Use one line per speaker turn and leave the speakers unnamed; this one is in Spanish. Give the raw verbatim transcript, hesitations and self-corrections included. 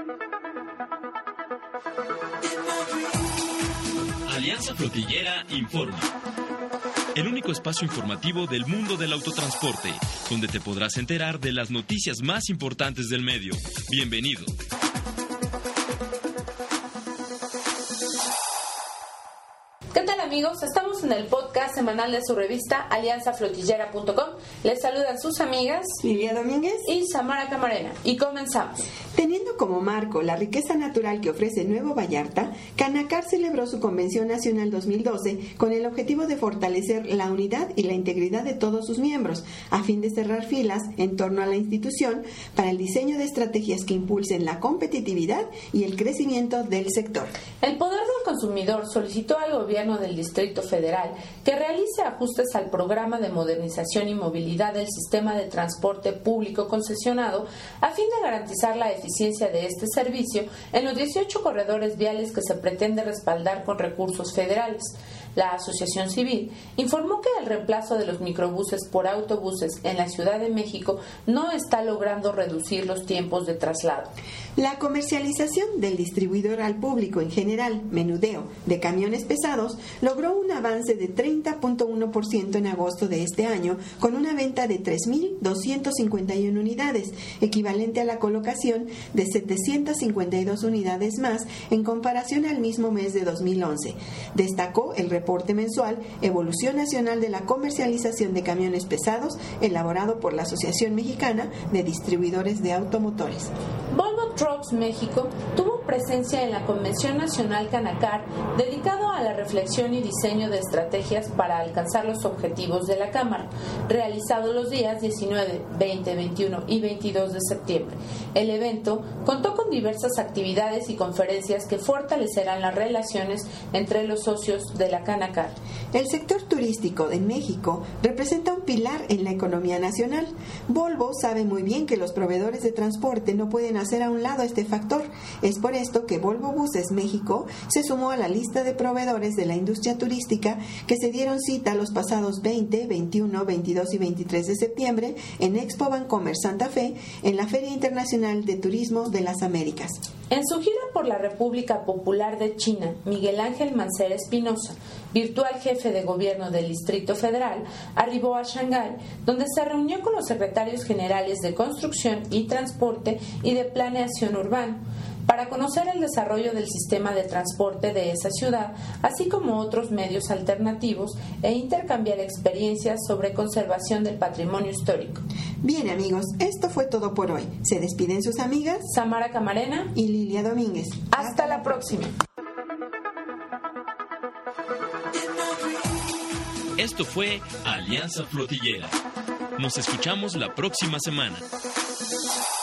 Alianza Flotillera informa. El único espacio informativo del mundo del autotransporte, donde te podrás enterar de las noticias más importantes del medio. Bienvenido.
¿Qué tal, amigos? Estamos en el podcast semanal de su revista alianza flotillera punto com. Les saludan sus amigas
Lilia Domínguez
y Samara Camarena. Y comenzamos.
Teniendo como marco la riqueza natural que ofrece Nuevo Vallarta, Canacar celebró su Convención Nacional dos mil doce con el objetivo de fortalecer la unidad y la integridad de todos sus miembros, a fin de cerrar filas en torno a la institución para el diseño de estrategias que impulsen la competitividad y el crecimiento del sector.
El Poder del Consumidor solicitó al Gobierno del Distrito Federal que realice ajustes al programa de modernización y movilidad del sistema de transporte público concesionado a fin de garantizar la eficiencia de este servicio en los dieciocho corredores viales que se pretende respaldar con recursos federales. La Asociación Civil informó que el reemplazo de los microbuses por autobuses en la Ciudad de México no está logrando reducir los tiempos de traslado.
La comercialización del distribuidor al público en general, menudeo, de camiones pesados, logró un avance de treinta punto uno por ciento en agosto de este año, con una venta de tres mil doscientas cincuenta y una unidades, equivalente a la colocación de setecientas cincuenta y dos unidades más en comparación al mismo mes de dos mil once. Destacó el reporte mensual Evolución Nacional de la Comercialización de Camiones Pesados, elaborado por la Asociación Mexicana de Distribuidores de Automotores.
Volvo Trucks México tuvo presencia en la Convención Nacional Canacar, dedicado a la reflexión y diseño de estrategias para alcanzar los objetivos de la Cámara, realizado los días diecinueve, veinte, veintiuno y veintidós de septiembre. El evento contó con diversas actividades y conferencias que fortalecerán las relaciones entre los socios de la Canacar.
El sector turístico en México representa un pilar en la economía nacional. Volvo sabe muy bien que los proveedores de transporte no pueden hacer a un lado este factor. Es por esto que Volvo Buses México se sumó a la lista de proveedores de la industria turística que se dieron cita los pasados veinte, veintiuno, veintidós y veintitrés de septiembre en Expo Bancomer Santa Fe, en la Feria Internacional de Turismo de las Américas.
En su gira por la República Popular de China, Miguel Ángel Mancera Espinosa, virtual jefe de gobierno del Distrito Federal, arribó a Shanghái, donde se reunió con los secretarios generales de Construcción y Transporte y de Planeación Urbano, para conocer el desarrollo del sistema de transporte de esa ciudad, así como otros medios alternativos, e intercambiar experiencias sobre conservación del patrimonio histórico.
Bien, amigos, esto fue todo por hoy. Se despiden sus amigas
Samara Camarena
y Lilia Domínguez.
Hasta, Hasta la próxima.
Esto fue Alianza Flotillera. Nos escuchamos la próxima semana.